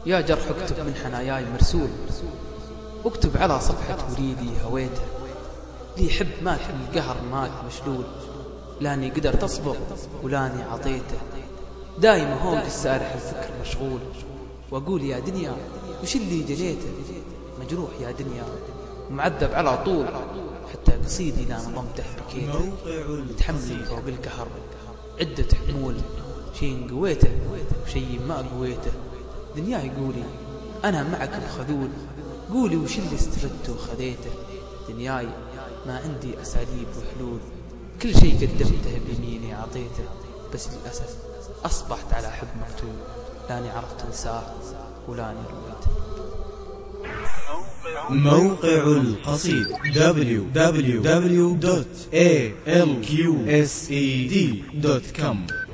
يا جرح اكتب من حناياي مرسول، اكتب على صفحة وريدي هويته، لي حب مات من القهر مات مشلول، لاني قدرت أصبر ولاني عطيته. دايم هوق السارح الفكر مشغول، واقول يا دنيا وش اللي جنيته، مجروح يا دنيا ومعذب على طول، حتى قصيدي لا نظمته بكيته. متحمل فوق القهر عدة حمول، شي قويته وشي ما قويته. دنياي قولي أنا معك بخذول، قولي وش اللي استفدته وخذيته. دنياي ما عندي أساليب وحلول، كل شي قدمته بيميني عطيته، بس للأسف أصبحت على حب مقتول، لاني عرفت انساه ولاني رويته. موقع القصيد www.alqsed.com